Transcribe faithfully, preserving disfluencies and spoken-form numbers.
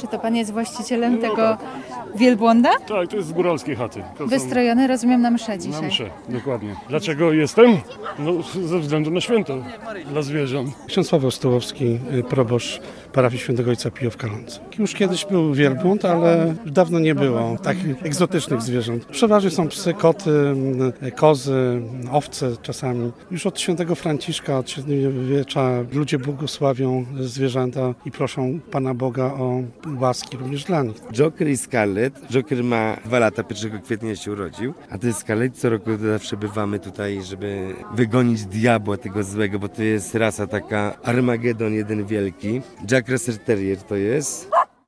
Czy to pan jest właścicielem tego wielbłąda? Tak, to jest z góralskiej chaty. To są- Wystrojony, rozumiem, na mszę Na dzisiaj. mszę, dokładnie. Dlaczego jestem? No, ze względu na święto dla zwierząt. Ksiądz Paweł Stołowski, y, proboszcz parafii Świętego Ojca Pio w Kalądze. Już kiedyś był wielbłąd, ale już dawno nie było takich egzotycznych zwierząt. Przeważnie są psy, koty, y, kozy, owce czasami. Już od świętego Franciszka, od średniowiecza ludzie błogosławią zwierzęta i proszą Pana Boga o łaski również dla nich. Joker i Scarlett. Joker ma dwa lata, pierwszego kwietnia się urodził, a to jest Scarlett. Co roku zawsze bywamy tutaj, żeby wygonić diabła tego złego, bo to jest rasa taka Armagedon jeden wielki. Jack Russell Terrier to jest.